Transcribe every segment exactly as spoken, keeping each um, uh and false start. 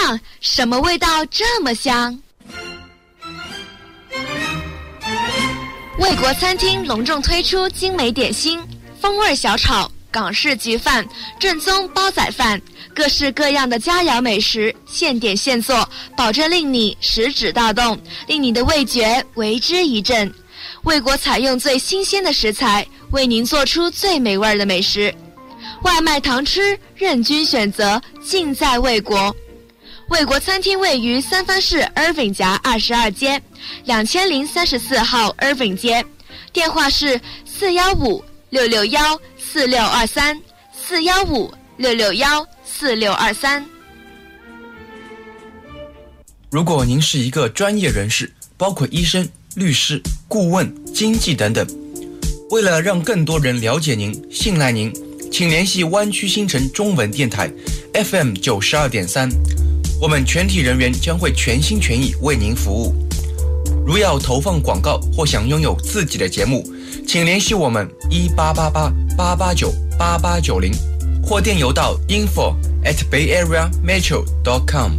棒，什么味道这么香？魏国餐厅隆重推出精美点心，风味小炒、港式焗饭、正宗煲仔饭，各式各样的佳肴美食，现点现做，保证令你食指大动，令你的味觉为之一振。魏国采用最新鲜的食材，为您做出最美味的美食。外卖堂吃，任君选择，尽在魏国。魏国餐厅位于三藩市 Irving 夹二十二街两千零三十四号 Irving 街，电话是四幺五六六幺四六二三四幺五六六幺四六二三。 如果您是一个专业人士，包括医生、律师、顾问、经纪等等，为了让更多人了解您、信赖您，请联系湾区新城中文电台 F M 九十二点三。我们全体人员将会全心全意为您服务。如要投放广告或想拥有自己的节目，请联系我们一八八八八八九八八九零，或电邮到 info at bayarea metro dot com。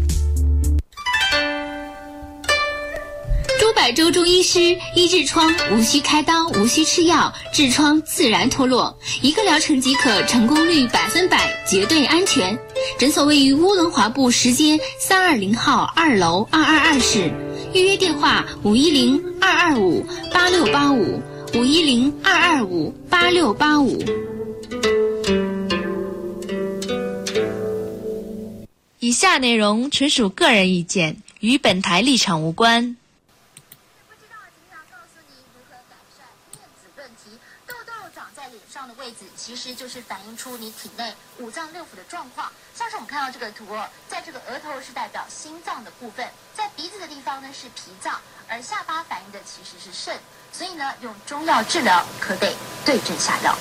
朱百洲中医师医痔疮无需开刀，无需吃药，痔疮自然脱落，一个疗程即可，成功率百分百，绝对安全。诊所位于乌伦华部石街三二零号二楼二二二室，预约电话五一零二二五八六八五五一零二二五八六八五。 以下内容纯属个人意见，与本台立场无关。 位置其实就是反映出你体内五脏六腑的状况，像是我们看到这个图哦，在这个额头是代表心脏的部分，在鼻子的地方呢是脾脏，而下巴反映的其实是肾，所以呢用中药治疗可得对症下药。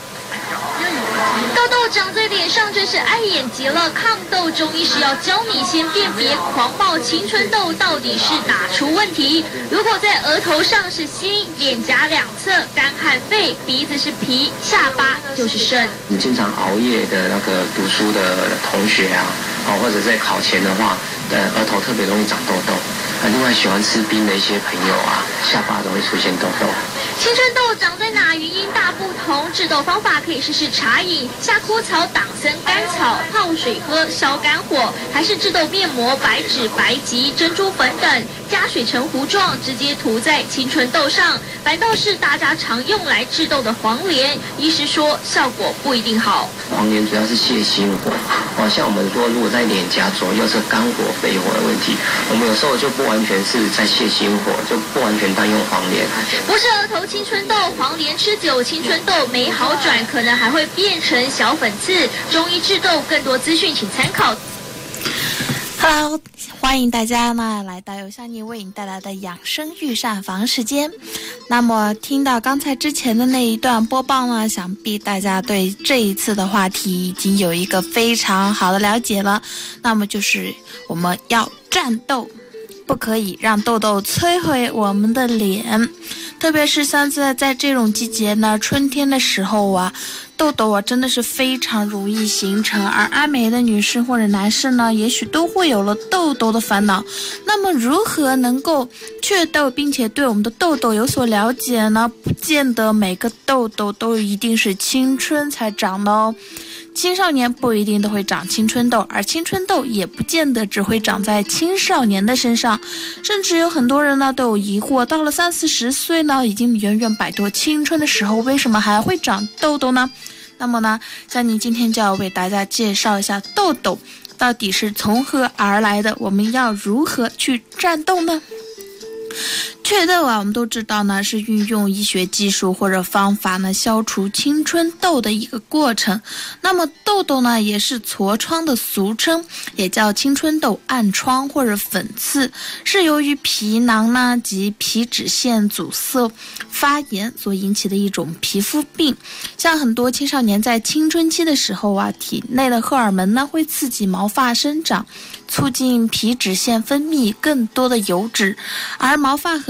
痘痘长在脸上真是碍眼极了，抗痘中医师要教你先辨别狂暴青春痘到底是哪出问题。如果在额头上是心，脸颊两侧肝和肺，鼻子是脾，下巴就是肾。 你经常熬夜的那个读书的同学啊，哦，或者在考前的话，呃，额头特别容易长痘痘。啊，另外喜欢吃冰的一些朋友啊，下巴容易出现痘痘。 青春痘长在哪原因大不同，治痘方法可以试试茶饮、夏枯草、党参、甘草泡水喝消肝火，还是治痘面膜、白芷、白及、珍珠粉等，加水成糊状，直接涂在青春痘上。反倒是大家常用来治痘的黄连，医师说效果不一定好。 黄连主要是泻心火，哦，像我们说如果在脸颊左右是肝火、肺火的问题，我们有时候就不完全是在泻心火，就不完全单用黄连。 不是额头青春痘，黄连吃久青春痘没好转，可能还会变成小粉刺。中医治痘，更多资讯请参考。 Hello， 欢迎大家呢来到由香妮为你带来的养生御膳房时间。那么听到刚才之前的那一段播报呢，想必大家对这一次的话题已经有一个非常好的了解了。那么就是我们要战斗，不可以让痘痘摧毁我们的脸。特别是像在在这种季节呢，春天的时候啊，痘痘啊真的是非常容易形成，而爱美的女士或者男士呢，也许都会有了痘痘的烦恼。那么如何能够祛痘并且对我们的痘痘有所了解呢？不见得每个痘痘都一定是青春才长的哦。青少年不一定都会长青春痘，而青春痘也不见得只会长在青少年的身上，甚至有很多人呢都有疑惑，到了三四十岁呢，已经远远摆脱青春的时候，为什么还会长痘痘呢？那么呢，像你今天就要为大家介绍一下痘痘到底是从何而来的，我们要如何去战斗呢？祛痘啊，我们都知道呢，是运用医学技术或者方法呢，消除青春痘的一个过程。那么痘痘呢，也是痤疮的俗称，也叫青春痘、暗疮或者粉刺，是由于皮囊呢及皮脂腺阻塞发炎所引起的一种皮肤病。像很多青少年在青春期的时候啊，体内的荷尔蒙呢会刺激毛发生长，促进皮脂腺分泌更多的油脂，而毛发和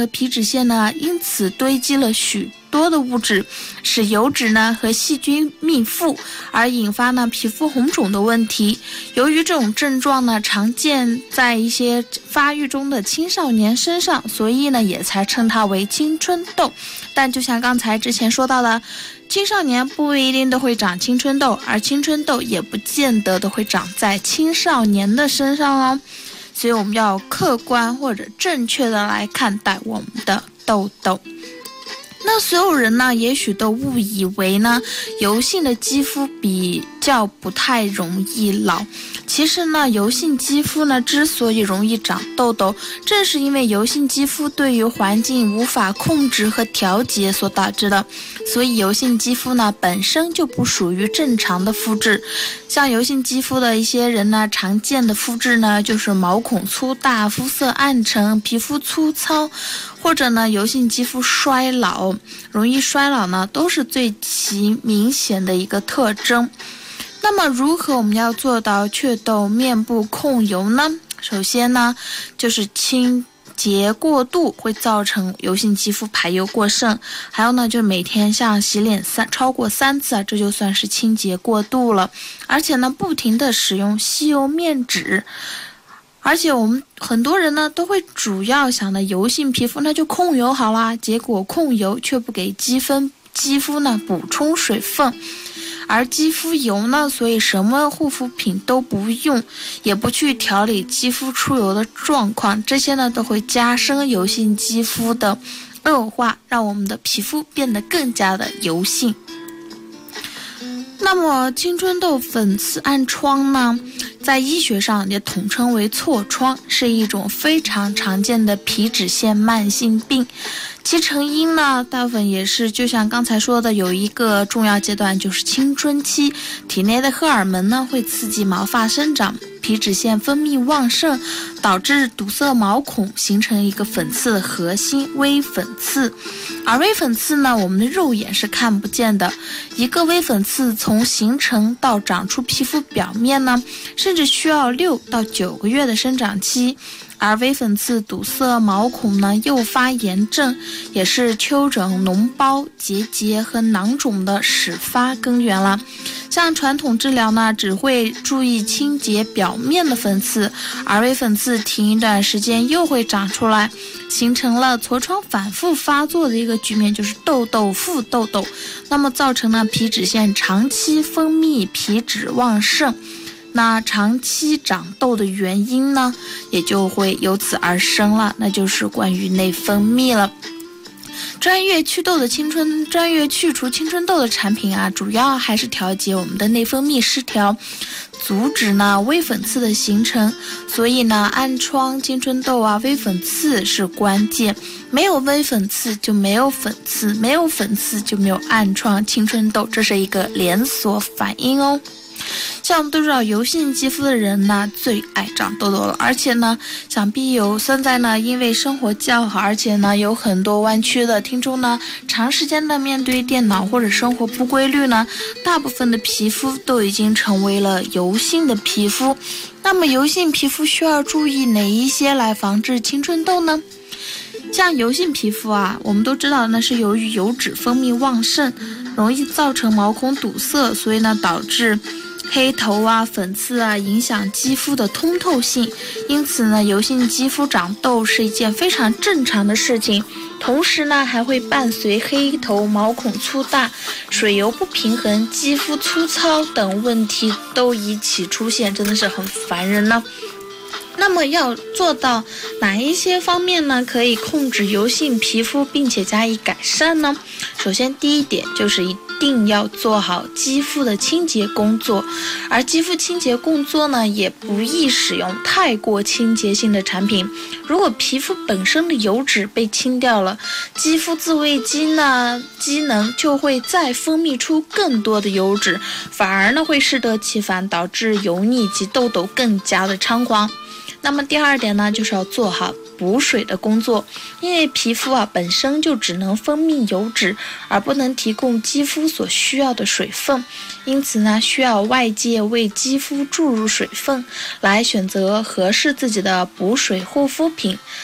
皮脂腺呢，因此堆积了许多的物质，使油脂呢和细菌密附，而引发呢皮肤红肿的问题。由于这种症状呢常见在一些发育中的青少年身上，所以呢也才称它为青春痘。但就像刚才之前说到的，青少年不一定都会长青春痘，而青春痘也不见得都会长在青少年的身上哦。所以我们要客观或者正确的来看待我们的痘痘。那所有人呢，也许都误以为呢，油性的肌肤比较不太容易老。其实呢，油性肌肤呢之所以容易长痘痘，正是因为油性肌肤对于环境无法控制和调节所导致的。所以油性肌肤呢本身就不属于正常的肤质。像油性肌肤的一些人呢，常见的肤质呢就是毛孔粗大、肤色暗沉、皮肤粗糙，或者呢油性肌肤衰老，容易衰老呢都是最其明显的一个特征。那么如何我们要做到祛痘面部控油呢？首先呢就是清洁过度会造成油性肌肤排油过剩，还有呢就是每天像洗脸三超过三次啊，这就算是清洁过度了。而且呢不停的使用吸油面纸，而且我们很多人呢都会主要想的油性皮肤那就控油好啦，结果控油却不给肌分肌肤呢补充水分。而肌肤油呢，所以什么护肤品都不用，也不去调理肌肤出油的状况，这些呢都会加深油性肌肤的恶化，让我们的皮肤变得更加的油性。那么青春痘、粉刺、暗疮呢，在医学上也统称为痤疮，是一种非常常见的皮脂腺慢性病。其成因呢，大部分也是就像刚才说的，有一个重要阶段就是青春期，体内的荷尔蒙呢会刺激毛发生长，皮脂腺分泌旺盛，导致堵塞毛孔，形成一个粉刺的核心微粉刺。而微粉刺呢，我们的肉眼是看不见的，一个微粉刺从形成到长出皮肤表面呢，甚至需要六到九个月的生长期。而微粉刺堵塞毛孔呢，诱发炎症，也是丘疹、脓包、结节和囊肿的始发根源了。像传统治疗呢，只会注意清洁表面的粉刺，而微粉刺停一段时间又会长出来，形成了痤疮反复发作的一个局面，就是痘痘复痘痘。那么造成了皮脂腺长期分泌皮脂旺盛。那长期长痘的原因呢，也就会由此而生了，那就是关于内分泌了。专业祛痘的青春，专业去除青春痘的产品啊，主要还是调节我们的内分泌失调，阻止呢微粉刺的形成。所以呢，暗疮、青春痘啊、微粉刺是关键。没有微粉刺就没有粉刺，没有粉刺就没有暗疮、青春痘，这是一个连锁反应哦。像我们都知道，油性肌肤的人呢最爱长痘痘了，而且呢，想必有现在呢，因为生活较好，而且呢有很多弯曲的听众呢，长时间的面对电脑或者生活不规律呢，大部分的皮肤都已经成为了油性的皮肤。那么油性皮肤需要注意哪一些来防治青春痘呢？像油性皮肤啊，我们都知道那是由于油脂分泌旺盛，容易造成毛孔堵塞，所以呢导致黑头啊、粉刺啊，影响肌肤的通透性。因此呢，油性肌肤长痘是一件非常正常的事情。同时呢，还会伴随黑头、毛孔粗大、水油不平衡、肌肤粗糙等问题都一起出现，真的是很烦人呢。那么要做到哪一些方面呢，可以控制油性皮肤并且加以改善呢？首先第一点就是一定要做好肌肤的清洁工作，而肌肤清洁工作呢，也不宜使用太过清洁性的产品。如果皮肤本身的油脂被清掉了，肌肤自卫机呢机能就会再分泌出更多的油脂，反而呢会适得其反，导致油腻及痘痘更加的猖狂。那么第二点呢，就是要做好补水的工作，因为皮肤啊本身就只能分泌油脂，而不能提供肌肤所需要的水分，因此呢，需要外界为肌肤注入水分，来选择合适自己的补水护肤品。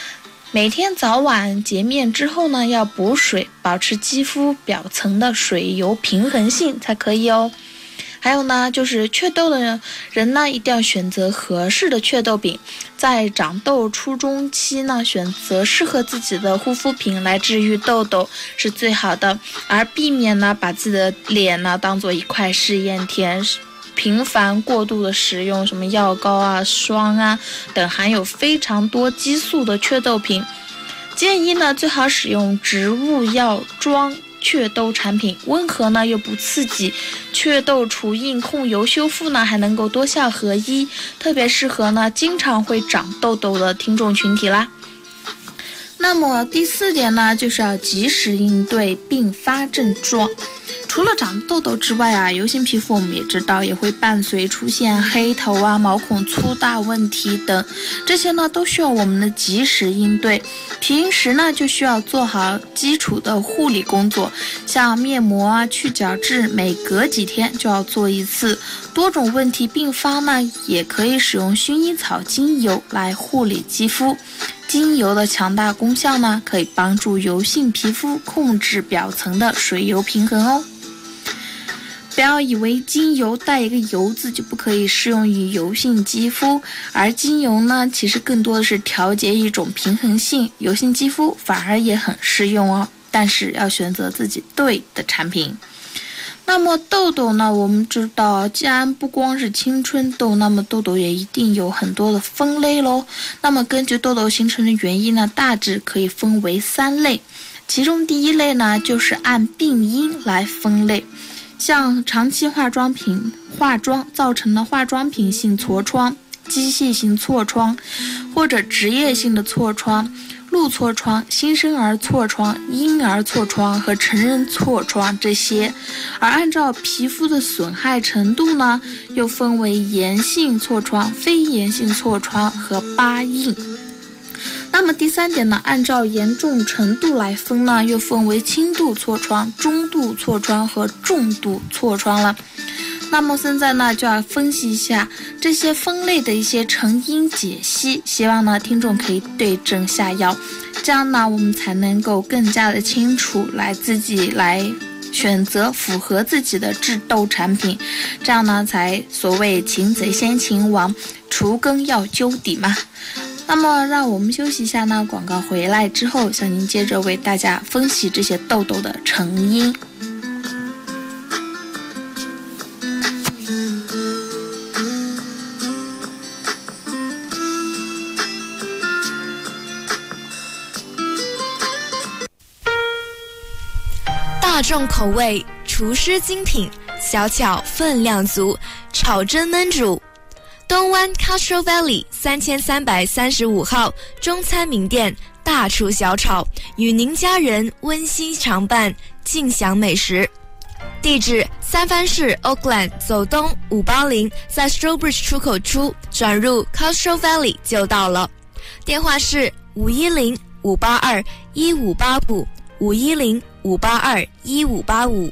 每天早晚洁面之后呢，要补水，保持肌肤表层的水油平衡性才可以哦。还有呢，就是祛痘的人呢，一定要选择合适的祛痘饼，在长痘初中期呢，选择适合自己的护肤品来治愈痘痘是最好的，而避免呢把自己的脸呢当做一块试验田，频繁过度的使用什么药膏啊、霜啊等含有非常多激素的祛痘品。建议呢最好使用植物药妆祛痘产品，温和呢又不刺激，祛痘除印控油修复呢还能够多效合一，特别适合呢经常会长痘痘的听众群体啦。那么第四点呢，就是要及时应对并发症状。除了长痘痘之外啊，油性皮肤我们也知道也会伴随出现黑头啊、毛孔粗大问题等，这些呢都需要我们的及时应对。平时呢就需要做好基础的护理工作，像面膜啊、去角质，每隔几天就要做一次。多种问题并发呢，也可以使用薰衣草精油来护理肌肤。精油的强大功效呢，可以帮助油性皮肤控制表层的水油平衡哦。不要以为精油带一个油字就不可以适用于油性肌肤，而精油呢，其实更多的是调节一种平衡性，油性肌肤反而也很适用哦。但是要选择自己对的产品。那么痘痘呢，我们知道既然不光是青春痘，那么痘痘也一定有很多的分类咯。那么根据痘痘形成的原因呢，大致可以分为三类。其中第一类呢，就是按病因来分类，像长期化妆品化妆造成的化妆品性痤疮、机械性痤疮，或者职业性的痤疮、路痤疮、新生儿痤疮、婴儿痤疮和成人痤疮这些。而按照皮肤的损害程度呢，又分为炎性痤疮、非炎性痤疮和疤印。那么第三点呢，按照严重程度来分呢，又分为轻度痤疮、中度痤疮和重度痤疮了。那么现在呢，就要分析一下这些分类的一些成因解析，希望呢听众可以对症下药，这样呢我们才能够更加的清楚来自己来选择符合自己的治痘产品，这样呢才所谓擒贼先擒王，除根要究底嘛。那么让我们休息一下呢，广告回来之后向您接着为大家分析这些痘痘的成因。 大众口味，厨师精品，小巧分量足，炒蒸焖煮。东湾 Castro Valley 三千三百三十五号中餐名店大厨小炒，与您家人温馨常伴，尽享美食。地址：三藩市 Oakland 走东五八零，在 Strawbridge 出口出转入 Castro Valley 就到了。电话是五一零五八二一五八五，五一零五八二一五八五。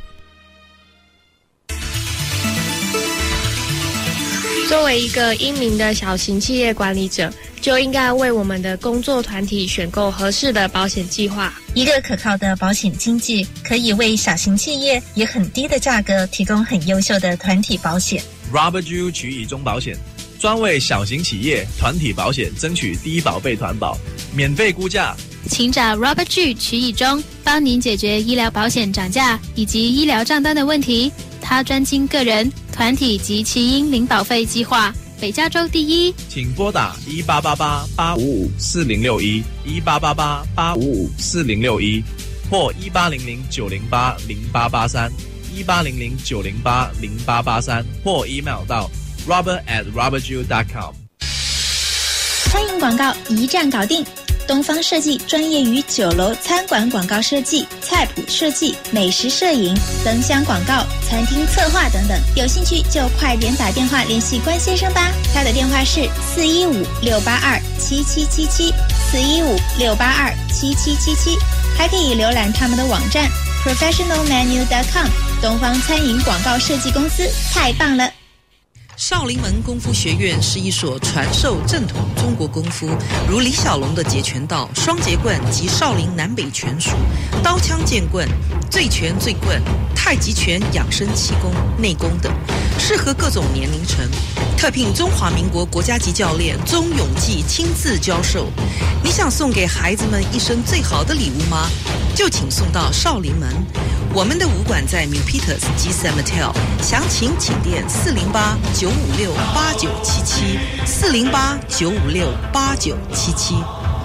作为一个英明的小型企业管理者，就应该为我们的工作团体选购合适的保险计划。 一个可靠的保险经纪可以为小型企业以很低的价格提供很优秀的团体保险。 Robert Jew 取以中保险专为小型企业团体保险争取低保费团保，免费估价， 请找 Robert Jew 取以中，帮您解决医疗保险涨价以及医疗账单的问题。他专精个人、团体及其因零保费计划，北加州第一。 请拨打一八八八八五五四零六一一八八八八五五四零六一或一八零零九零八零八八三一八零零九零八零八八三或 email 到 robert at robertjew dot com。 餐饮广告一站搞定，东方设计专业于酒楼餐馆广告设计、菜谱设计、美食摄影、灯箱广告、餐厅策划等等。有兴趣就快点打电话联系关先生吧，他的电话是四一五六八二七七七七，四一五六八二七七七七，还可以浏览他们的网站 professional menu dot com。 东方餐饮广告设计公司太棒了。 少林门功夫学院是一所传授正统中国功夫，如李小龙的截拳道、双截棍及少林南北拳术、刀枪剑棍、醉拳醉棍、太极拳、养生气功、内功等，适合各种年龄层。特聘中华民国国家级教练钟永记亲自教授。你想送给孩子们一生最好的礼物吗？就请送到少林门。我们的武馆在 Milpitas 及 San Mateo， 详情请电四零八九五六八九七七四零八九五六八九七七。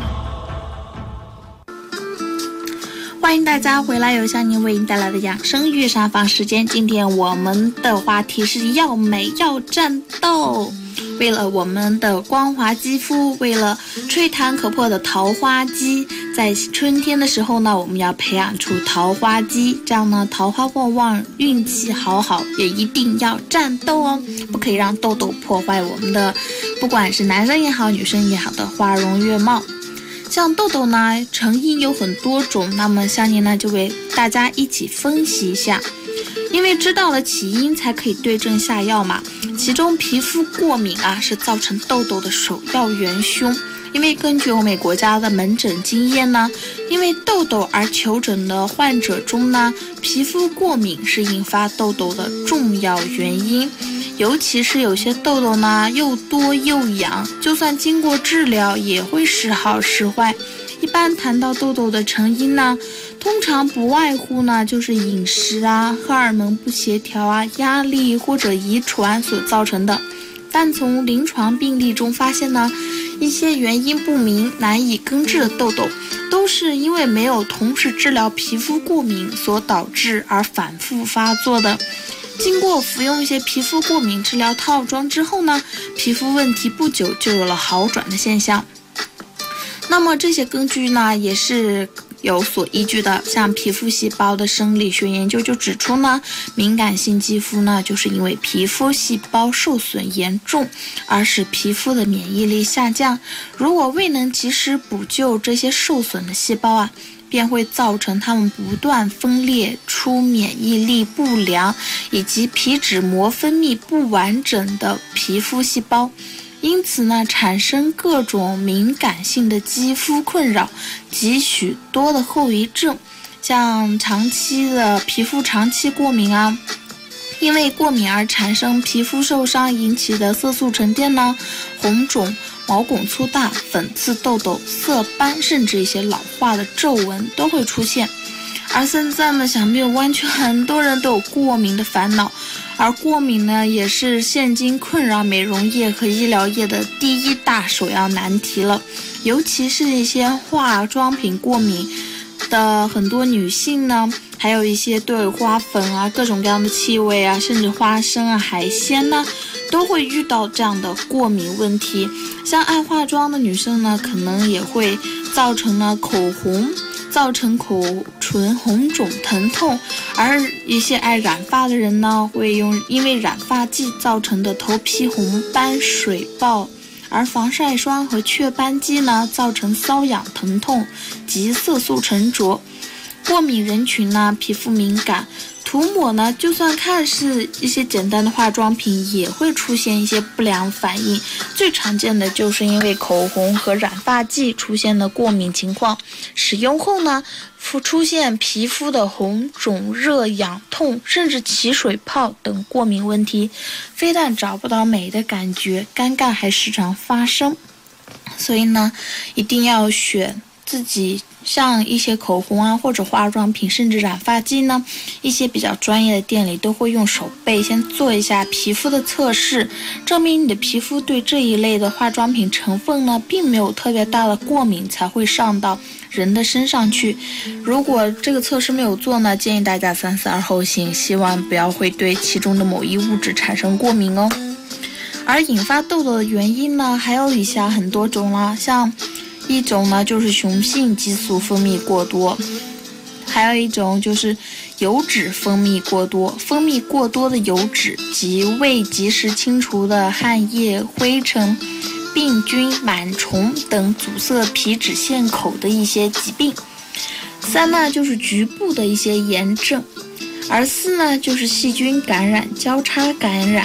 欢迎大家回来，由向您为您带来的养生育上坊时间。今天我们的话题是要美要战斗。为了我们的光滑肌肤，为了吹弹可破的桃花肌，在春天的时候呢，我们要培养出桃花肌，这样呢，桃花旺旺，运气好好，也一定要战斗哦，不可以让痘痘破坏我们的，不管是男生也好，女生也好的花容月貌。像痘痘呢，成因有很多种，那么下面呢就为大家一起分析一下。因为知道了起因才可以对症下药嘛，其中皮肤过敏啊是造成痘痘的首要元凶。因为根据欧美国家的门诊经验呢，因为痘痘而求诊的患者中呢，皮肤过敏是引发痘痘的重要原因。尤其是有些痘痘呢又多又痒，就算经过治疗也会时好时坏。一般谈到痘痘的成因呢，通常不外乎呢就是饮食啊、荷尔蒙不协调啊、压力或者遗传所造成的。但从临床病例中发现呢，一些原因不明、难以根治的痘痘，都是因为没有同时治疗皮肤过敏所导致而反复发作的。经过服用一些皮肤过敏治疗套装之后呢，皮肤问题不久就有了好转的现象。那么这些根据呢也是有所依据的，像皮肤细胞的生理学研究就指出呢，敏感性肌肤呢就是因为皮肤细胞受损严重而使皮肤的免疫力下降，如果未能及时补救这些受损的细胞啊，便会造成它们不断分裂出免疫力不良以及皮脂膜分泌不完整的皮肤细胞，因此呢，产生各种敏感性的肌肤困扰及许多的后遗症，像长期的皮肤长期过敏啊，因为过敏而产生皮肤受伤引起的色素沉淀呢，红肿、毛孔粗大、粉刺、痘痘、色斑，甚至一些老化的皱纹都会出现。而现在呢，想必湾区很多人都有过敏的烦恼，而过敏呢，也是现今困扰美容业和医疗业的第一大首要难题了。尤其是一些化妆品过敏的很多女性呢，还有一些对花粉啊、各种各样的气味啊，甚至花生啊、海鲜呢，都会遇到这样的过敏问题。像爱化妆的女生呢，可能也会造成了口红，造成口唇红肿疼痛，而一些爱染发的人呢，会用因为染发剂造成的头皮红斑、水爆，而防晒霜和雀斑肌呢，造成瘙痒疼痛及色素沉着。过敏人群呢，皮肤敏感，涂抹呢，就算看似一些简单的化妆品，也会出现一些不良反应。最常见的就是因为口红和染发剂出现的过敏情况，使用后呢，出现皮肤的红肿、热、痒、痛，甚至起水泡等过敏问题，非但找不到美的感觉，尴尬还时常发生。所以呢，一定要选自己像一些口红啊，或者化妆品，甚至染发剂呢，一些比较专业的店里都会用手背先做一下皮肤的测试，证明你的皮肤对这一类的化妆品成分呢，并没有特别大的过敏，才会上到人的身上去。如果这个测试没有做呢，建议大家三思而后行，希望不要会对其中的某一物质产生过敏哦。而引发痘痘的原因呢，还有以下很多种啦，像一种呢就是雄性激素分泌过多，还有一种就是油脂分泌过多，分泌过多的油脂及未及时清除的汗液、灰尘、病菌、螨虫等阻塞皮脂腺口的一些疾病。三呢就是局部的一些炎症，而四呢就是细菌感染、交叉感染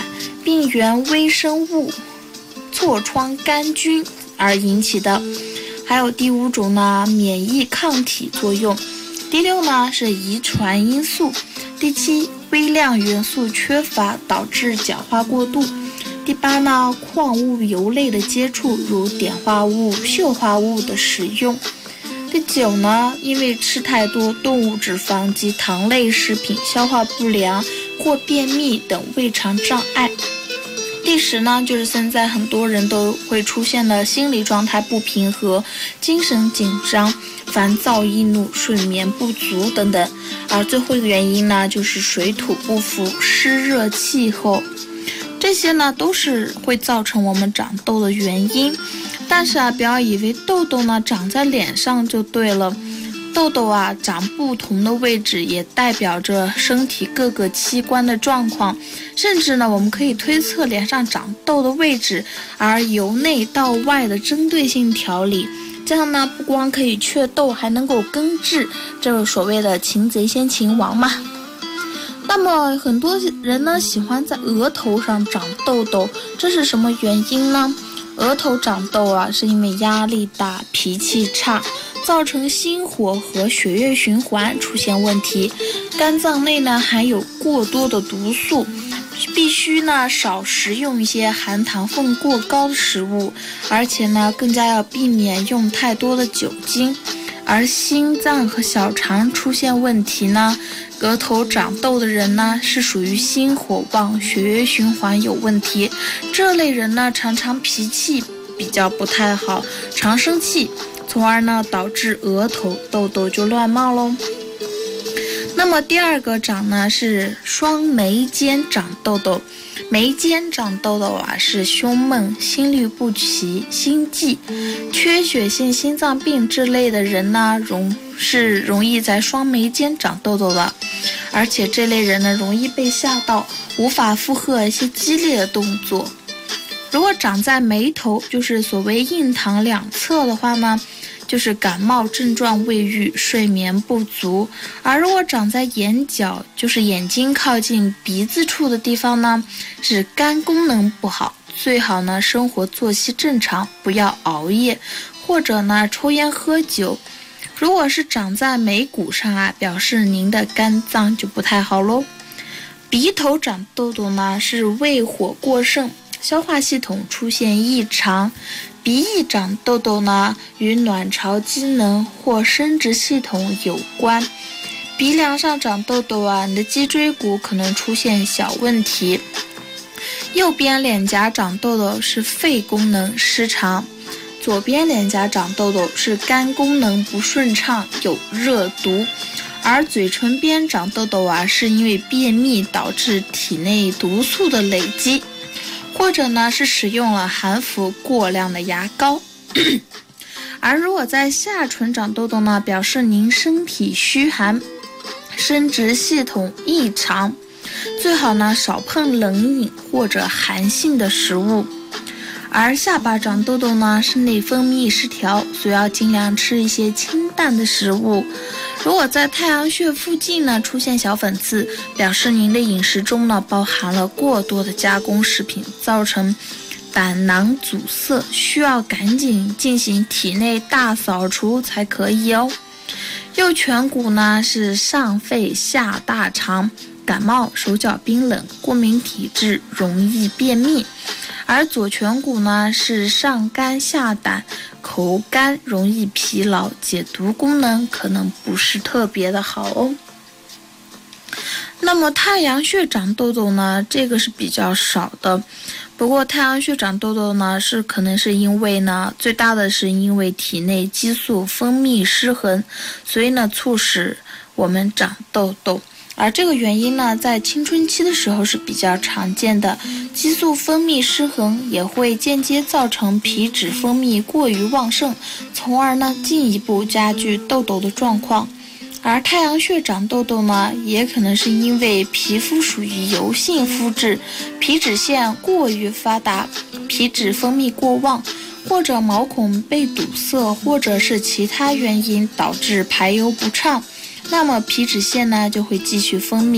病原微生物痤疮杆菌而引起的。还有第五种呢，免疫抗体作用。第六呢是遗传因素。第七，微量元素缺乏导致角化过度。第八呢，矿物油类的接触，如碘化物、溴化物的使用。第九呢，因为吃太多动物脂肪及糖类食品，消化不良或便秘等胃肠障碍。第十呢，就是现在很多人都会出现的心理状态不平和、精神紧张、烦躁易怒、睡眠不足等等。而最后一个原因呢，就是水土不服、湿热气候，这些呢都是会造成我们长痘的原因。但是啊，不要以为痘痘呢长在脸上就对了，痘痘啊长不同的位置也代表着身体各个器官的状况，甚至呢我们可以推测脸上长痘的位置，而由内到外的针对性调理，这样呢不光可以祛痘，还能够根治，这个所谓的擒贼先擒王嘛。那么很多人呢喜欢在额头上长痘痘，这是什么原因呢？额头长痘啊，是因为压力大、脾气差，造成心火和血液循环出现问题。肝脏内呢含有过多的毒素，必须呢少食用一些含糖分过高的食物，而且呢更加要避免用太多的酒精。而心脏和小肠出现问题呢，额头长痘的人呢是属于心火旺、血液循环有问题，这类人呢常常脾气比较不太好，常生气，从而呢导致额头痘痘就乱冒咯。那么第二个长呢是双眉间长痘痘。眉间长痘痘啊，是胸闷、心律不齐、心悸、缺血性心脏病之类的人呢，容是容易在双眉间长痘痘的。而且这类人呢，容易被吓到，无法负荷一些激烈的动作。如果长在眉头，就是所谓印堂两侧的话呢，就是感冒症状未愈、睡眠不足。而如果长在眼角，就是眼睛靠近鼻子处的地方呢，是肝功能不好，最好呢生活作息正常，不要熬夜，或者呢抽烟喝酒。如果是长在眉骨上啊，表示您的肝脏就不太好咯。鼻头长痘痘呢，是胃火过盛，消化系统出现异常。鼻翼长痘痘呢，与卵巢机能或生殖系统有关。鼻梁上长痘痘啊，你的脊椎骨可能出现小问题。右边脸颊长痘痘是肺功能失常，左边脸颊长痘痘是肝功能不顺畅，有热毒。而嘴唇边长痘痘啊，是因为便秘导致体内毒素的累积，或者呢是使用了含氟过量的牙膏。而如果在下唇长痘痘呢，表示您身体虚寒，生殖系统异常，最好呢少碰冷饮或者寒性的食物。而下巴长痘痘呢，是内分泌失调，所以要尽量吃一些清淡的食物。如果在太阳穴附近呢出现小粉刺，表示您的饮食中呢包含了过多的加工食品，造成胆囊阻塞，需要赶紧进行体内大扫除才可以哦。右颧骨呢是上肺下大肠，感冒、手脚冰冷、过敏体质，容易便秘。而左颧骨呢是上肝下胆，口干，容易疲劳，解毒功能可能不是特别的好哦。那么太阳穴长痘痘呢，这个是比较少的。不过太阳穴长痘痘呢，是可能是因为呢，最大的是因为体内激素分泌失衡，所以呢促使我们长痘痘。而这个原因呢，在青春期的时候是比较常见的，激素分泌失衡也会间接造成皮脂分泌过于旺盛，从而呢进一步加剧痘痘的状况。而太阳穴长痘痘呢，也可能是因为皮肤属于油性肤质，皮脂腺过于发达，皮脂分泌过旺，或者毛孔被堵塞，或者是其他原因导致排油不畅，那么皮脂腺呢就会继续分泌，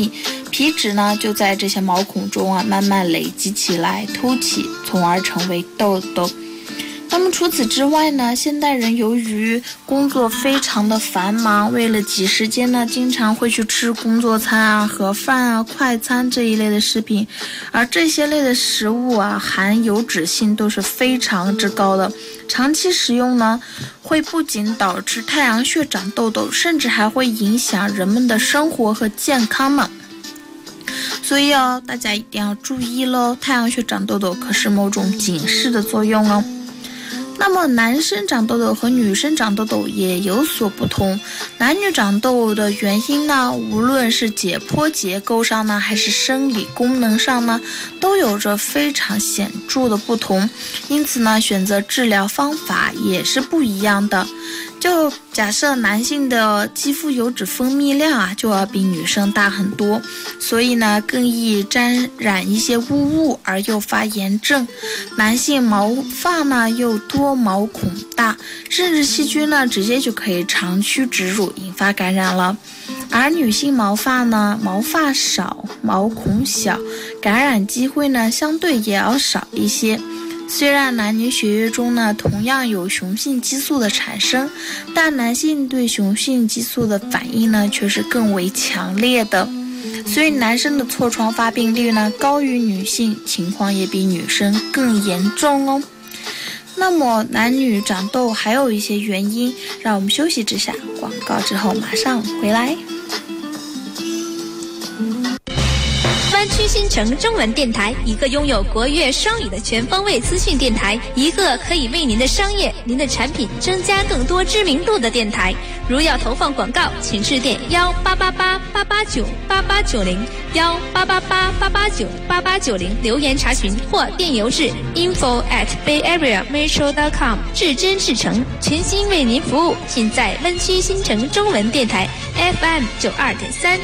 皮脂呢就在这些毛孔中啊慢慢累积起来凸起，从而成为痘痘。那么除此之外呢，现代人由于工作非常的繁忙，为了挤时间呢，经常会去吃工作餐啊、盒饭啊、快餐这一类的食品，而这些类的食物啊，含油脂性都是非常之高的，长期食用呢，会不仅导致太阳穴长痘痘，甚至还会影响人们的生活和健康呢。所以哦，大家一定要注意咯，太阳穴长痘痘可是某种警示的作用哦。那么男生长痘痘和女生长痘痘也有所不同，男女长痘的原因呢，无论是解剖结构上呢，还是生理功能上呢，都有着非常显著的不同，因此呢，选择治疗方法也是不一样的。就假设男性的肌肤油脂分泌量啊，就要比女生大很多，所以呢，更易沾染一些污物而诱发炎症。男性毛发呢又多，毛孔大，甚至细菌呢直接就可以长驱直入，引发感染了。而女性毛发呢，毛发少，毛孔小，感染机会呢相对也要少一些。虽然男女血液中呢同样有雄性激素的产生，但男性对雄性激素的反应呢却是更为强烈的，所以男生的痤疮发病率呢高于女性，情况也比女生更严重哦。那么男女长痘还有一些原因，让我们休息之下，广告之后马上回来。 湾区新城中文电台，一个拥有国粤双语的全方位资讯电台，一个可以为您的商业、您的产品增加更多知名度的电台。如要投放广告，请致电幺八八八八八九八八九零幺八八八八八九八八九零留言查询，或电邮至 info at bayareametro dot com。至真至诚，全心为您服务，尽在湾区新城中文电台 F M 九二点三。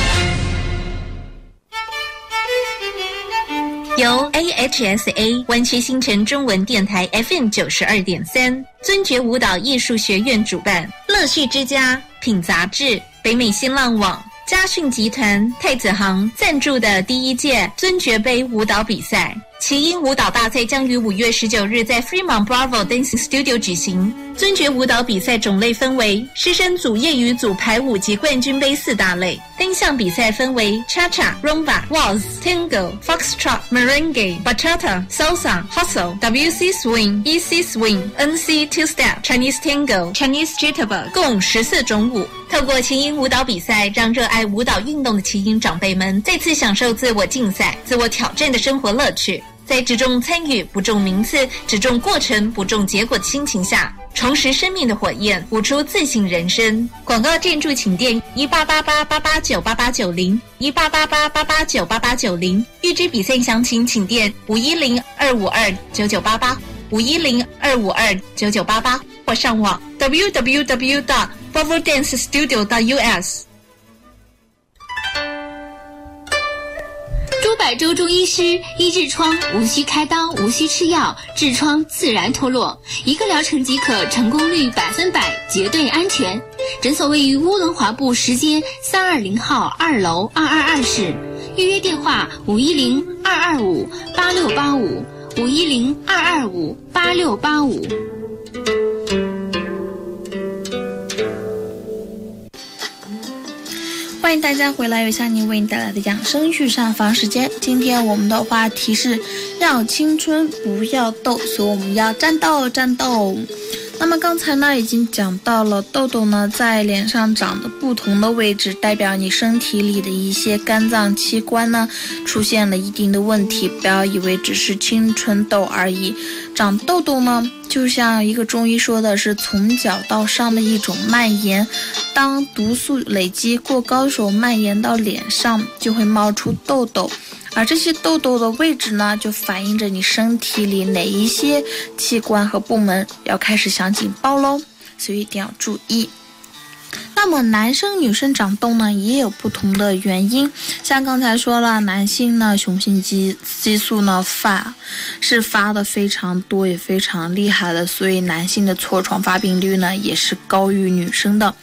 由 A H S A 湾区新城中文电台 F M 九十二点三尊爵舞蹈艺术学院主办，乐趣之家、品杂志、北美新浪网、嘉讯集团、太子行赞助的第一届尊爵杯舞蹈比赛。奇英舞蹈大赛将于五月十九日在 Fremont Bravo Dancing Studio 举行。尊爵舞蹈比赛种类分为师生组、业余组、排舞及冠军杯四大类。单项比赛分为 Cha-Cha、Rumba、Waltz、Tango、Foxtrot、Merengue、Bachata、Salsa、Hustle、W C Swing、E C Swing、N C Two-Step、Chinese Tango、Chinese Jitterbug 共十四种舞。透过奇英舞蹈比赛，让热爱舞蹈运动的奇英长辈们再次享受自我竞赛、自我挑战的生活乐趣。在只重参与不重名次，只重过程不重结果的心情下，重拾生命的火焰，舞出自信人生。广告赞助请电一八八八八八九八八九零一八八八八八九八八九零，预知比赛详情请电五一零二五二九九八八五一零二五二九九八八，或上网 w w w dot bravo dance studio dot u s。朱百洲中医师医痔疮无需开刀，无需吃药，痔疮自然脱落，一个疗程即可，成功率百分百，绝对安全。诊所位于乌伦华部石街三二零号二楼二二二室，预约电话五一零二二五八六八五五一零二二五八六八五。 欢迎大家回来，由夏妮为你带来的养生育上房时间。今天我们的话题是要青春不要痘，所以我们要战斗战斗。那么刚才呢已经讲到了痘痘呢在脸上长的不同的位置，代表你身体里的一些肝脏器官呢出现了一定的问题，不要以为只是青春痘而已。长痘痘呢就像一个中医说的是从脚到上的一种蔓延，当毒素累积过高的时候蔓延到脸上，就会冒出痘痘，而这些痘痘的位置呢就反映着你身体里哪一些器官和部门要开始响警报咯，所以一定要注意。那么男生女生长痘呢也有不同的原因，像刚才说了，男性呢雄性激激素呢发是发的非常多也非常厉害的，所以男性的痤疮发病率呢也是高于女生的。而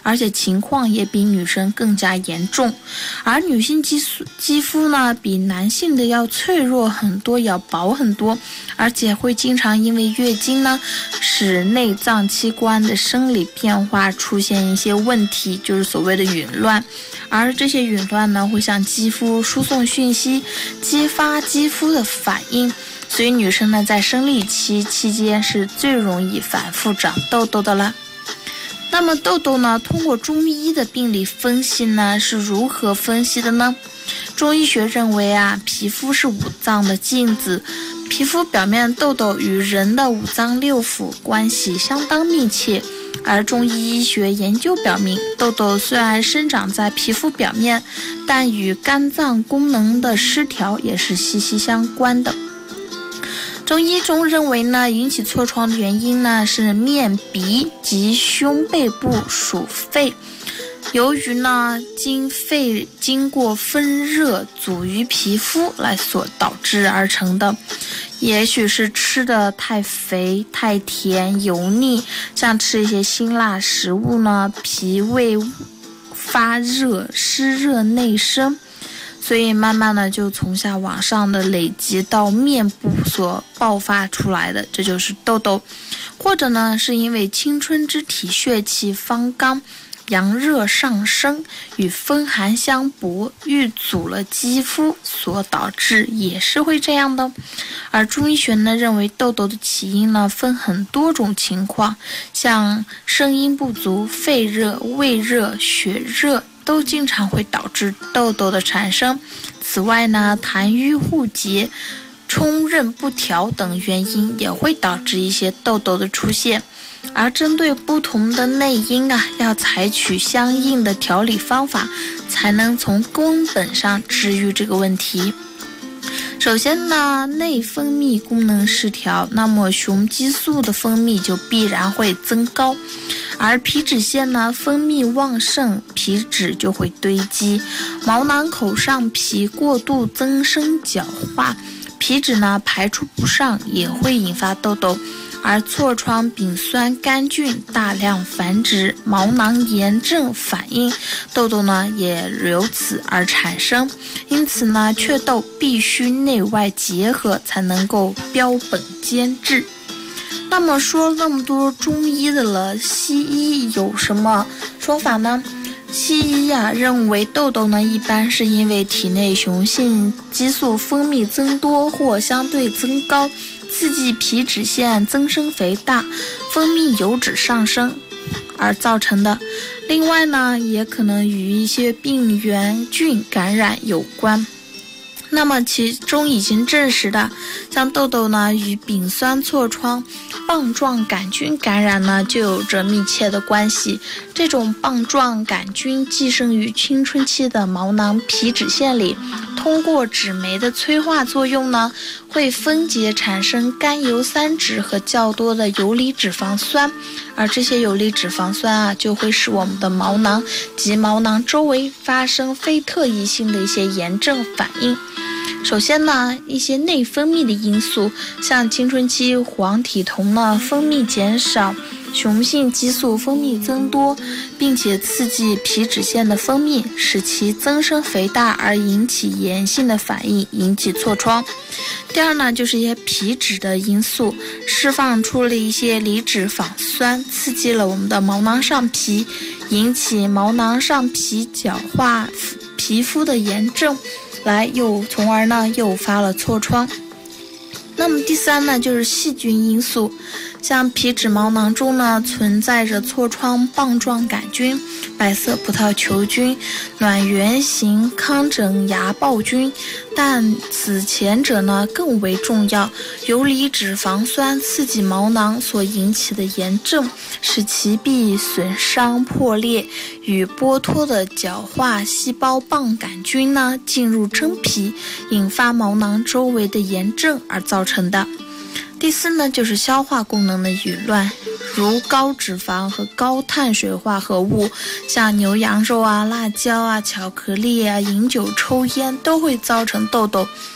而且情况也比女生更加严重。而女性肌肤肌肤呢，比男性的要脆弱很多，要薄很多，而且会经常因为月经呢，使内脏器官的生理变化出现一些问题，就是所谓的紊乱。而这些紊乱呢，会向肌肤输送讯息，激发肌肤的反应。所以女生呢，在生理期期间是最容易反复长痘痘的了。那么痘痘呢，通过中医的病理分析呢，是如何分析的呢？中医学认为啊，皮肤是五脏的镜子，皮肤表面痘痘与人的五脏六腑关系相当密切。而中医医学研究表明，痘痘虽然生长在皮肤表面，但与肝脏功能的失调也是息息相关的。中医中认为呢，引起痤疮的原因呢是面鼻及胸背部属肺，由于呢经肺经过分热阻于皮肤来所导致而成的。也许是吃的太肥太甜油腻，像吃一些辛辣食物呢，脾胃发热湿热内生，所以慢慢的就从下往上的累积到面部所爆发出来的，这就是痘痘。或者呢是因为青春之体血气方刚，阳热上升，与风寒相搏，遇阻了肌肤所导致，也是会这样的。而中医学呢认为，痘痘的起因呢分很多种情况，像肾阴不足、肺热、胃热、血热都经常会导致痘痘的产生。此外呢，痰瘀互结、冲任不调等原因也会导致一些痘痘的出现。而针对不同的内因啊，要采取相应的调理方法，才能从根本上治愈这个问题。首先呢，内分泌功能失调，那么雄激素的分泌就必然会增高，而皮脂腺呢分泌旺盛，皮脂就会堆积，毛囊口上皮过度增生角化，皮脂呢排出不上，也会引发痘痘。而痤疮丙酸杆菌大量繁殖，毛囊炎症反应，痘痘呢也由此而产生。因此呢，祛痘必须内外结合，才能够标本兼治。那么说那么多中医的了，西医有什么说法呢？西医啊认为，痘痘呢一般是因为体内雄性激素分泌增多或相对增高，刺激皮脂腺增生肥大，分泌油脂上升而造成的。另外呢，也可能与一些病原菌感染有关。那么其中已经证实的，像痘痘呢与丙酸痤疮、棒状杆菌感染呢就有着密切的关系。这种棒状杆菌寄生于青春期的毛囊皮脂腺里，通过脂酶的催化作用呢，会分解产生甘油三酯和较多的游离脂肪酸，而这些游离脂肪酸啊，就会使我们的毛囊及毛囊周围发生非特异性的一些炎症反应。首先呢，一些内分泌的因素，像青春期黄体酮呢分泌减少，雄性激素分泌增多，并且刺激皮脂腺的分泌，使其增生肥大而引起炎性的反应，引起痤疮。第二呢，就是一些皮脂的因素，释放出了一些离脂肪酸，刺激了我们的毛囊上皮，引起毛囊上皮角化，皮肤的炎症，来又从而呢诱发了痤疮。那么第三呢，就是细菌因素，像皮脂毛囊中呢存在着痤疮棒状杆菌、白色葡萄球菌、卵圆形糠疹芽孢菌，但此前者呢更为重要。游离脂肪酸刺激毛囊所引起的炎症，使其壁损伤破裂，与剥脱的角化细胞棒杆菌呢进入真皮，引发毛囊周围的炎症而造成的。第四呢，就是消化功能的紊乱，如高脂肪和高碳水化合物，像牛羊肉啊、辣椒啊、巧克力啊、饮酒抽烟都会造成痘痘。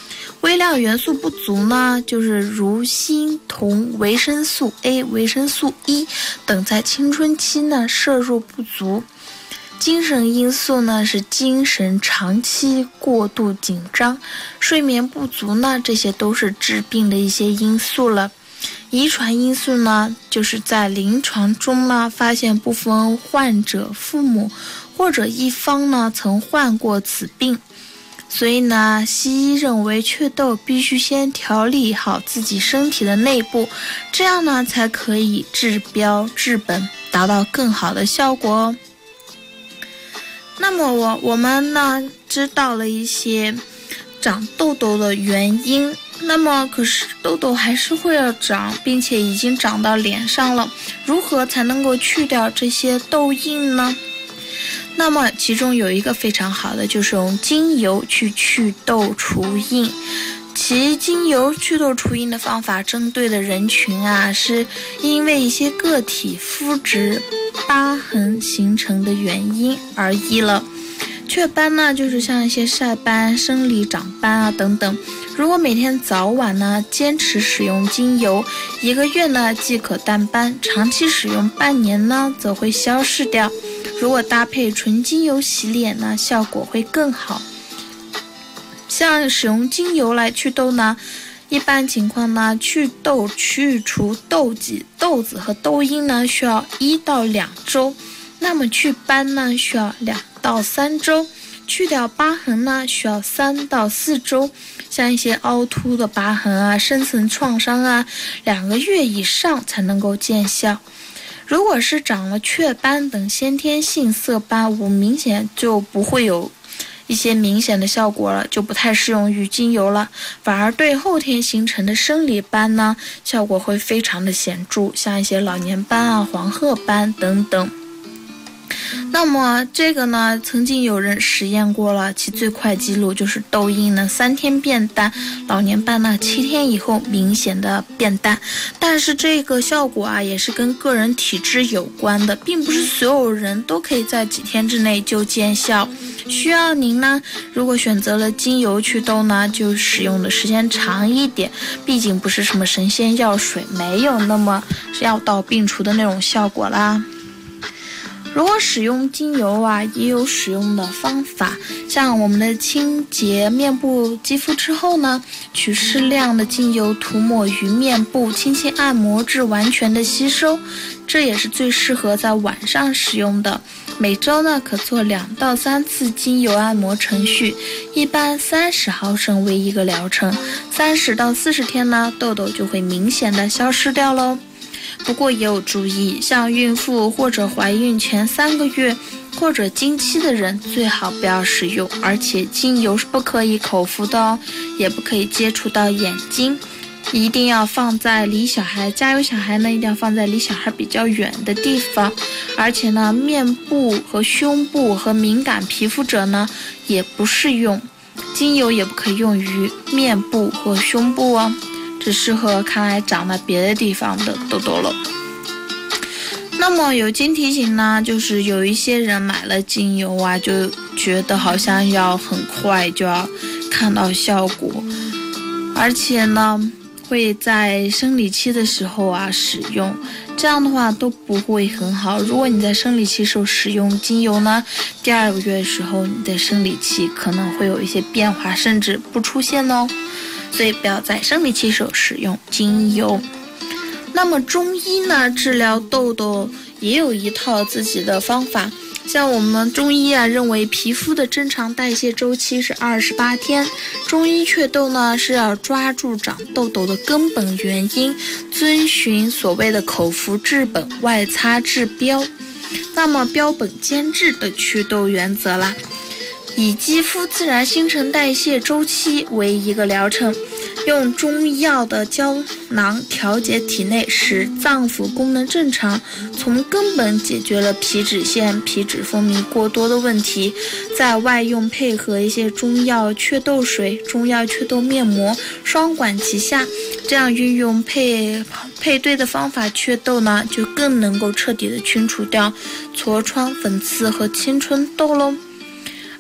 微量元素不足呢，就是如锌、铜、维生素 A、维生素 E 等在青春期呢摄入不足。精神因素呢是精神长期过度紧张，睡眠不足呢，这些都是致病的一些因素了。遗传因素呢，就是在临床中呢发现部分患者父母或者一方呢曾患过此病，所以呢西医认为祛痘必须先调理好自己身体的内部，这样呢才可以治标治本，达到更好的效果哦。那么我我们呢知道了一些长痘痘的原因，那么可是痘痘还是会要长，并且已经长到脸上了，如何才能够去掉这些痘印呢？那么其中有一个非常好的，就是用精油去祛痘除印。其精油祛痘除印的方法针对的人群啊，是因为一些个体肤质疤痕形成的原因而异了。雀斑呢，就是像一些晒斑、生理长斑啊等等。如果每天早晚呢坚持使用精油，一个月呢即可淡斑，长期使用半年呢则会消失掉。如果搭配纯精油洗脸呢，效果会更好。像使用精油来祛痘呢，一般情况呢，祛痘去除痘迹、痘子和痘印呢，需要一到两周；那么祛斑呢，需要两到三周；去掉疤痕呢，需要三到四周。像一些凹凸的疤痕啊、深层创伤啊，两个月以上才能够见效。如果是长了雀斑等先天性色斑，无明显就不会有一些明显的效果了，就不太适用于精油了，反而对后天形成的生理斑呢，效果会非常的显著，像一些老年斑啊、黄褐斑等等。那么这个呢，曾经有人实验过了，其最快记录就是痘印呢三天变淡，老年斑呢七天以后明显的变淡。但是这个效果啊，也是跟个人体质有关的，并不是所有人都可以在几天之内就见效。需要您呢，如果选择了精油祛痘呢，就使用的时间长一点，毕竟不是什么神仙药水，没有那么药到病除的那种效果啦。如果使用精油啊，也有使用的方法，像我们的清洁面部肌肤之后呢，取适量的精油涂抹于面部，轻轻按摩至完全的吸收，这也是最适合在晚上使用的。每周呢可做两到三次精油按摩程序，一般三十毫升为一个疗程，三十到四十天呢，痘痘就会明显的消失掉喽。不过也有注意，像孕妇或者怀孕前三个月或者经期的人最好不要使用，而且精油是不可以口服的哦，也不可以接触到眼睛，一定要放在离小孩家有小孩呢，一定要放在离小孩比较远的地方。而且呢，面部和胸部和敏感皮肤者呢也不适用，精油也不可以用于面部和胸部哦，只适合看来长在别的地方的痘痘了。那么有经提醒呢，就是有一些人买了精油啊，就觉得好像要很快就要看到效果，而且呢会在生理期的时候啊使用，这样的话都不会很好。如果你在生理期时候使用精油呢，第二个月的时候你的生理期可能会有一些变化，甚至不出现哦。所以不要在生理期时候使用精油。那么中医呢，治疗痘痘也有一套自己的方法。像我们中医啊，认为皮肤的正常代谢周期是二十八天。中医祛痘呢，是要抓住长痘痘的根本原因，遵循所谓的口服治本，外擦治标。那么标本兼治的祛痘原则啦，以肌肤自然新陈代谢周期为一个疗程，用中药的胶囊调节体内，使脏腑功能正常，从根本解决了皮脂腺、皮脂分泌过多的问题。在外用配合一些中药祛痘水、中药祛痘面膜，双管齐下，这样运用配配对的方法祛痘呢，就更能够彻底的清除掉痤疮、粉刺和青春痘喽。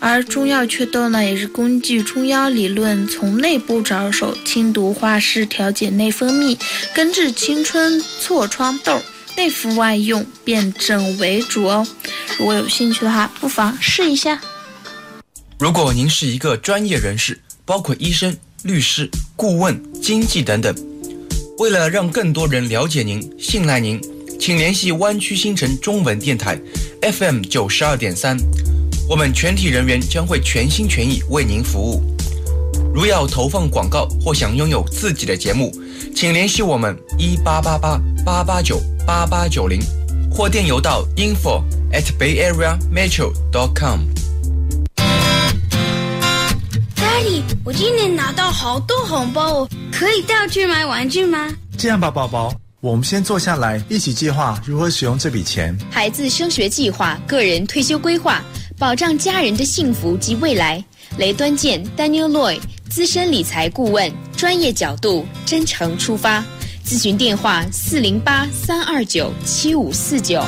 而中药祛痘呢，也是根据中药理论，从内部着手，清毒化湿，调节内分泌，根治青春痤疮痘，内服外用，辨证为主哦。如果有兴趣的话，不妨试一下。 如果您是一个专业人士，包括医生、律师、顾问、经纪等等，为了让更多人了解您、信赖您，请联系湾区新城中文电台 F M 九十二点三，我们全体人员将会全心全意为您服务。如要投放广告或想拥有自己的节目，请联系我们一八八八八八九八八九零，或电邮到 info at bayareametro dot com。Daddy， 我今年拿到好多红包哦，可以带我去买玩具吗？ 这样吧，宝宝，我们先坐下来，一起计划如何使用这笔钱。 孩子升学计划、个人退休规划，保障家人的幸福及未来。雷敦健 Daniel Loy 资深理财顾问，专业角度，真诚出发。咨询电话四零八三二九七五四九。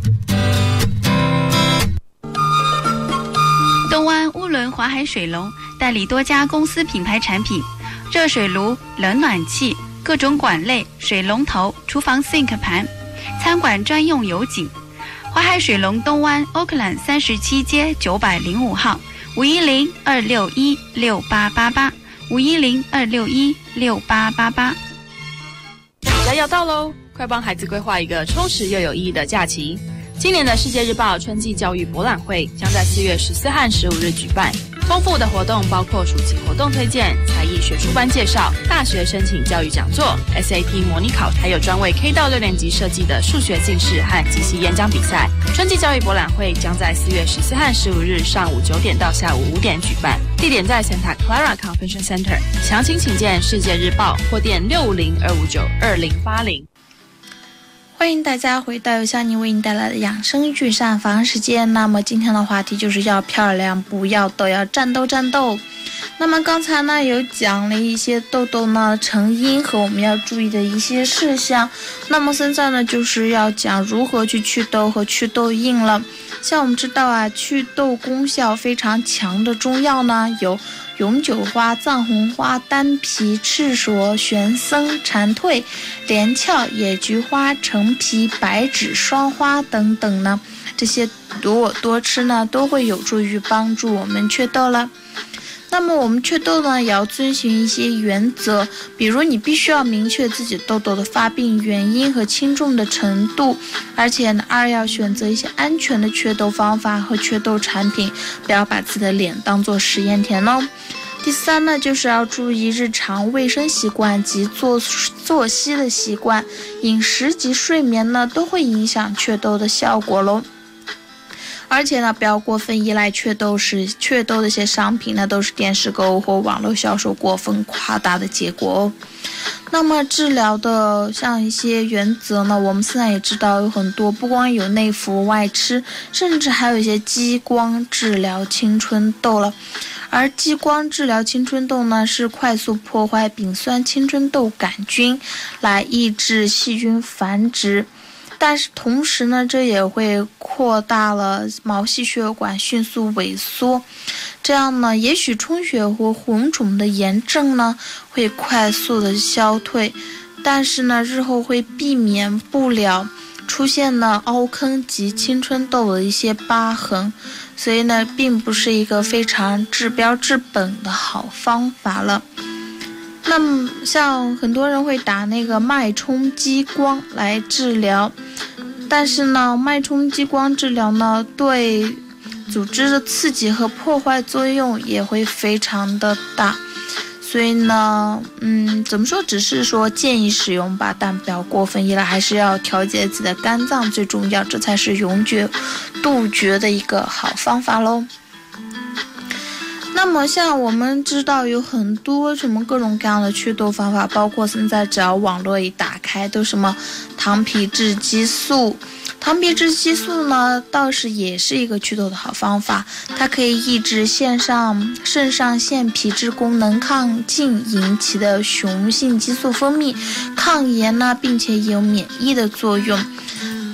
东湾乌伦华海水龙代理多家公司品牌产品，热水炉、冷暖气、各种管类、水龙头、厨房 sink 盘、餐馆专用油井。华海水龙东湾 Oakland 三十七街九百零五号，五一零二六一六八八八，五一零二六一六八八八。 暑假要到喽，快帮孩子规划一个充实又有意义的假期。今年的世界日报春季教育博览会将在四月十四和十五日举办，丰富的活动包括暑期活动推荐、才艺学术班介绍、大学申请教育讲座、S A T 模拟考，还有专为 K 到六年级设计的数学进士和即席演讲比赛。春季教育博览会将在四月十四和十五日上午九点到下午五点举办，地点在 Santa Clara Convention Center， 详情请见世界日报或电六五零二五九二零八零。 欢迎大家回到由香妮为你带来的养生育善房时间。那么今天的话题就是要漂亮，不要痘，要战斗战斗。那么刚才呢有讲了一些痘痘呢成因和我们要注意的一些事项，那么现在呢就是要讲如何去祛痘和祛痘印了。像我们知道啊，祛痘功效非常强的中药呢有永久花、藏红花、丹皮、赤索、玄参、蝉蜕、连翘、野菊花、橙皮、白芷、双花等等呢，这些如果多吃呢都会有助于帮助我们祛痘了。那么我们祛痘呢也要遵循一些原则，比如你必须要明确自己痘痘的发病原因和轻重的程度，而且呢二要选择一些安全的祛痘方法和祛痘产品，不要把自己的脸当做实验田哦。第三呢就是要注意日常卫生习惯及作作息的习惯，饮食及睡眠呢都会影响祛痘的效果咯。而且呢不要过分依赖祛痘时祛痘的一些商品呢都是电视购物或网络销售过分夸大的结果哦。那么治疗的像一些原则呢，我们现在也知道有很多，不光有内服外吃，甚至还有一些激光治疗青春痘了。而激光治疗青春痘呢是快速破坏丙酸青春痘杆菌来抑制细菌繁殖，但是同时呢这也会扩大了毛细血管迅速萎缩，这样呢也许充血或红肿的炎症呢会快速的消退，但是呢日后会避免不了出现了凹坑及青春痘的一些疤痕，所以呢并不是一个非常治标治本的好方法了。那么像很多人会打那个脉冲激光来治疗，但是呢脉冲激光治疗呢对组织的刺激和破坏作用也会非常的大，所以呢嗯，怎么说，只是说建议使用吧，但不要过分依赖，还是要调节自己的肝脏最重要，这才是永绝杜绝的一个好方法咯。那么像我们知道有很多什么各种各样的祛痘方法，包括现在只要网络一打开都什么糖皮质激素，糖皮质激素呢倒是也是一个祛痘的好方法，它可以抑制腺上肾上腺皮质功能亢进引起的雄性激素分泌，抗炎呢并且有免疫的作用。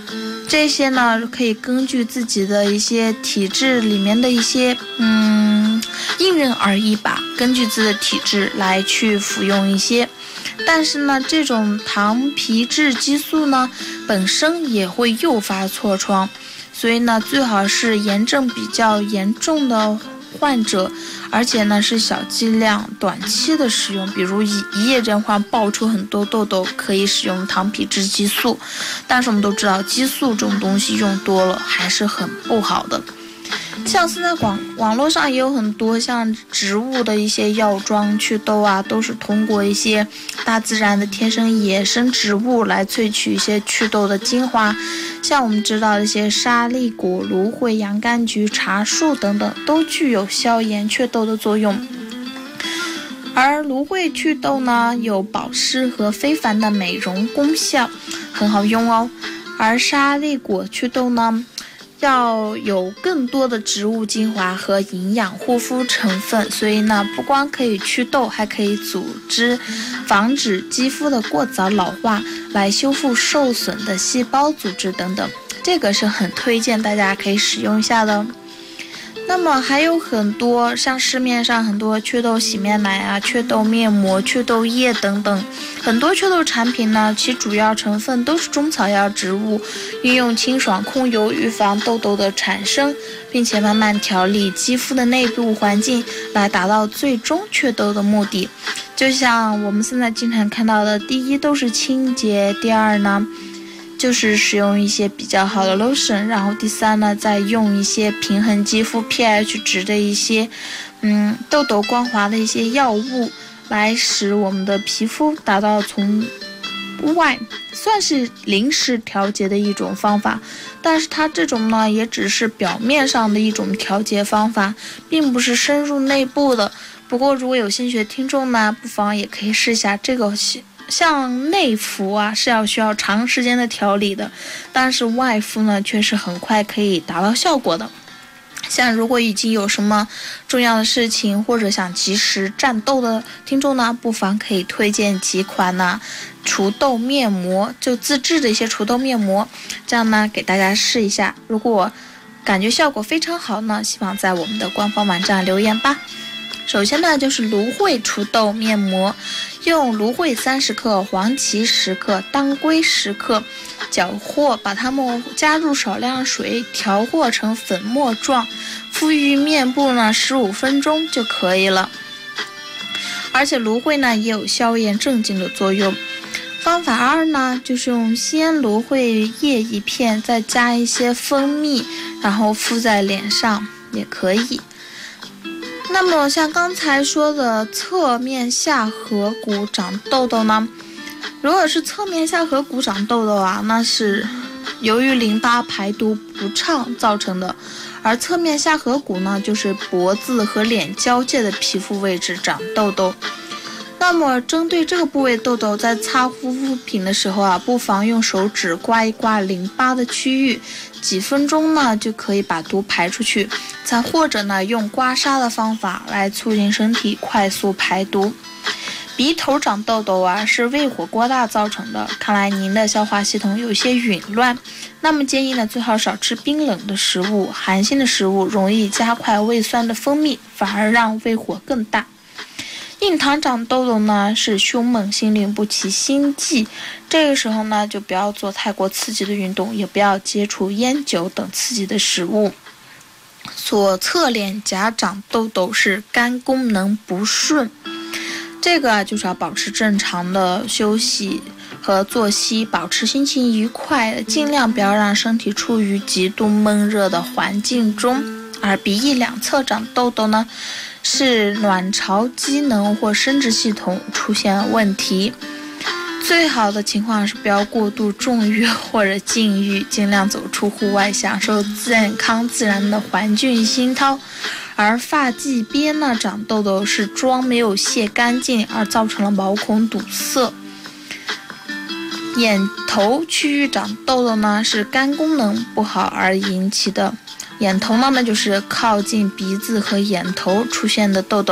这些呢可以根据自己的一些体质里面的一些嗯因人而异吧，根据自己的体质来去服用一些。但是呢，这种糖皮质激素呢本身也会诱发痤疮，所以呢最好是炎症比较严重的患者，而且呢是小剂量短期的使用，比如一一夜间患爆出很多痘痘，可以使用糖皮质激素。但是我们都知道激素这种东西用多了还是很不好的。像现在网网络上也有很多像植物的一些药妆祛痘啊，都是通过一些大自然的天生野生植物来萃取一些祛痘的精华。像我们知道的一些沙利果、芦荟、洋甘菊、茶树等等，都具有消炎祛痘的作用。而芦荟祛痘呢，有保湿和非凡的美容功效，很好用哦。而沙利果祛痘呢，要有更多的植物精华和营养护肤成分，所以呢不光可以祛痘，还可以组织防止肌肤的过早老化，来修复受损的细胞组织等等，这个是很推荐大家可以使用一下的。那么还有很多像市面上很多祛痘洗面奶啊、祛痘面膜、祛痘液等等，很多祛痘产品呢，其主要成分都是中草药植物，运用清爽控油，预防痘痘的产生，并且慢慢调理肌肤的内部环境，来达到最终祛痘的目的。就像我们现在经常看到的，第一都是清洁，第二呢就是使用一些比较好的 lotion， 然后第三呢再用一些平衡肌肤 pH 值的一些嗯痘痘光滑的一些药物，来使我们的皮肤达到从外算是临时调节的一种方法。但是它这种呢也只是表面上的一种调节方法，并不是深入内部的。不过如果有兴趣的听众呢，不妨也可以试一下这个。像内服啊是要需要长时间的调理的，但是外敷呢却是很快可以达到效果的。像如果已经有什么重要的事情或者想及时战斗的听众呢，不妨可以推荐几款呢除痘面膜，就自制的一些除痘面膜，这样呢给大家试一下。如果感觉效果非常好呢，希望在我们的官方网站留言吧。首先呢就是芦荟除痘面膜，用芦荟三十克、黄芪十克、当归十克搅和，把它们加入少量水调和成粉末状，敷于面部呢十五分钟就可以了。而且芦荟呢也有消炎镇静的作用。方法二呢就是用鲜芦荟叶一片，再加一些蜂蜜，然后敷在脸上也可以。那么像刚才说的侧面下颌骨长痘痘呢，如果是侧面下颌骨长痘痘啊，那是由于淋巴排毒不畅造成的。而侧面下颌骨呢，就是脖子和脸交界的皮肤位置长痘痘。那么针对这个部位痘痘，在擦护肤品的时候啊，不妨用手指刮一刮淋巴的区域，几分钟呢就可以把毒排出去。再或者呢用刮痧的方法来促进身体快速排毒。鼻头长痘痘啊，是胃火过大造成的，看来您的消化系统有些紊乱，那么建议呢最好少吃冰冷的食物，寒性的食物容易加快胃酸的分泌，反而让胃火更大。印堂长痘痘呢是胸闷、心律不齐、心悸，这个时候呢就不要做太过刺激的运动，也不要接触烟酒等刺激的食物。左侧脸颊长痘痘是肝功能不顺，这个啊就是要保持正常的休息和作息，保持心情愉快，尽量不要让身体处于极度闷热的环境中。而鼻翼两侧长痘痘呢，是卵巢机能或生殖系统出现问题。最好的情况是不要过度纵欲或者禁欲，尽量走出户外，享受健康自然的环境熏陶。而发际边呢长痘痘是妆没有卸干净而造成了毛孔堵塞。眼头区域长痘痘呢是肝功能不好而引起的。眼头呢就是靠近鼻子和眼头出现的痘痘，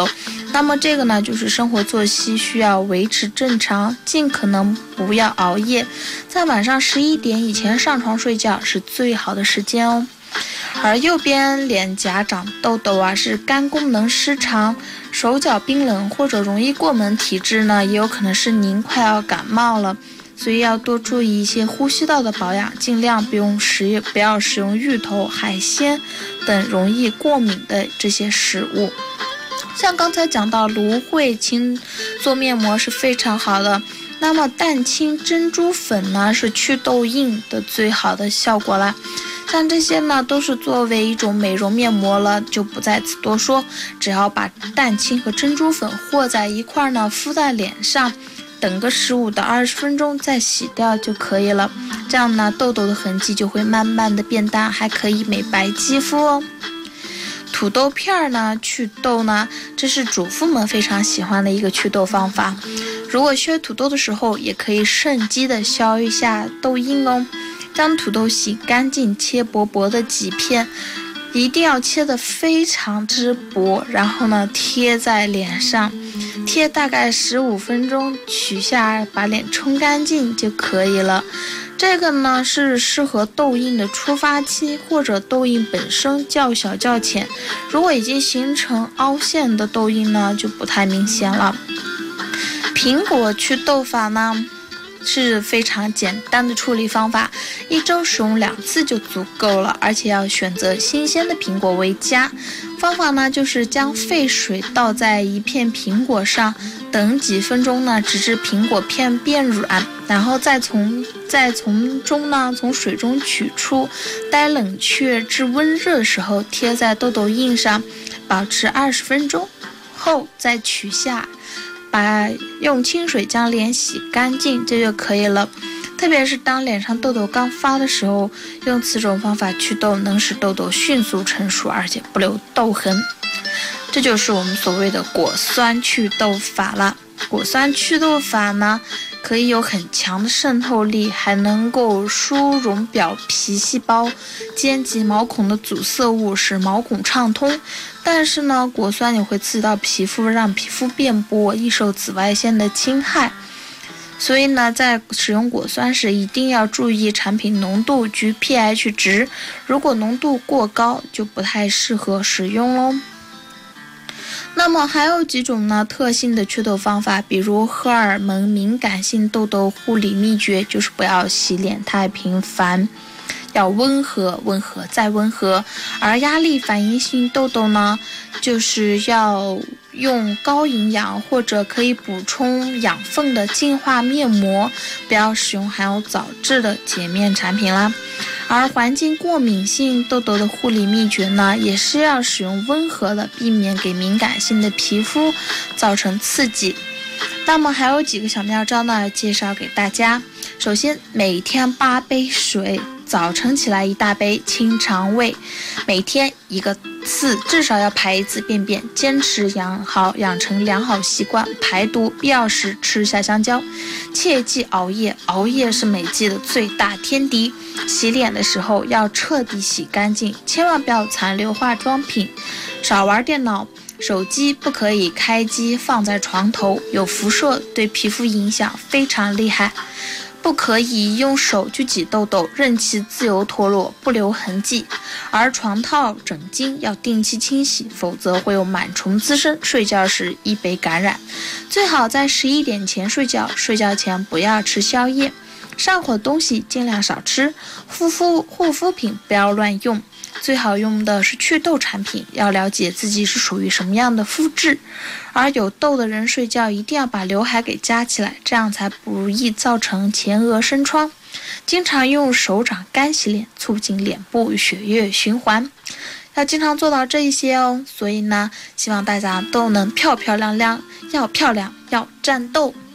那么这个呢，就是生活作息需要维持正常，尽可能不要熬夜，在晚上十一点以前上床睡觉是最好的时间哦。而右边脸颊长痘痘啊，是肝功能失常，手脚冰冷或者容易过敏体质呢，也有可能是您快要感冒了，所以要多注意一些呼吸道的保养，尽量不用食不要使用芋头、海鲜等容易过敏的这些食物。像刚才讲到芦荟青做面膜是非常好的，那么蛋清珍珠粉呢是祛痘印的最好的效果啦。像这些呢都是作为一种美容面膜了，就不在此多说，只要把蛋清和珍珠粉和在一块呢，敷在脸上，等个十五到二十分钟再洗掉就可以了。这样呢痘痘的痕迹就会慢慢的变淡，还可以美白肌肤哦。土豆片呢祛痘呢，这是主妇们非常喜欢的一个祛痘方法。如果削土豆的时候，也可以趁机的消一下痘印哦。将土豆洗干净，切薄薄的几片，一定要切得非常之薄，然后呢贴在脸上，贴大概十五分钟，取下把脸冲干净就可以了。这个呢是适合痘印的初发期，或者痘印本身较小较浅，如果已经形成凹陷的痘印呢就不太明显了。苹果祛痘法呢是非常简单的处理方法，一周使用两次就足够了，而且要选择新鲜的苹果为佳。方法呢就是将沸水倒在一片苹果上，等几分钟呢，直至苹果片变软，然后再从再从中呢从水中取出，待冷却至温热时候贴在痘痘印上，保持二十分钟后再取下，把用清水将脸洗干净，这就可以了。特别是当脸上痘痘刚发的时候，用此种方法祛痘，能使痘痘迅速成熟，而且不留痘痕。这就是我们所谓的果酸祛痘法了。果酸祛痘法呢，可以有很强的渗透力，还能够疏溶表皮细胞，兼及毛孔的阻塞物，使毛孔畅通。但是呢，果酸也会刺激到皮肤，让皮肤变薄，易受紫外线的侵害。所以呢，在使用果酸时，一定要注意产品浓度及 pH 值，如果浓度过高，就不太适合使用喽。那么还有几种呢特性的祛痘方法，比如荷尔蒙敏感性痘痘护理秘诀，就是不要洗脸太频繁，要温和温和再温和。而压力反应性痘痘呢，就是要用高营养或者可以补充养分的净化面膜，不要使用含有藻质的洁面产品啦。而环境过敏性痘痘的护理秘诀呢，也是要使用温和的，避免给敏感性的皮肤造成刺激。那么还有几个小妙招呢，介绍给大家。首先，每天八杯水，早晨起来一大杯，清肠胃，每天一个次至少要排一次便便，坚持养好养成良好习惯，排毒，必要时吃下香蕉，切忌熬夜，熬夜是美肌的最大天敌。洗脸的时候要彻底洗干净，千万不要残留化妆品，少玩电脑。手机不可以开机放在床头，有辐射，对皮肤影响非常厉害。不可以用手去挤痘痘，任其自由脱落，不留痕迹。而床套、枕巾要定期清洗，否则会有螨虫滋生，睡觉时易被感染。最好在十一点前睡觉，睡觉前不要吃宵夜，上火东西尽量少吃，护肤护肤品不要乱用。最好用的是祛痘产品，要了解自己是属于什么样的肤质。而有痘的人睡觉一定要把刘海给夹起来，这样才不易造成前额生疮。经常用手掌干洗脸，促进脸部血液循环，要经常做到这一些哦。所以呢，希望大家都能漂漂亮亮，要漂亮要战斗。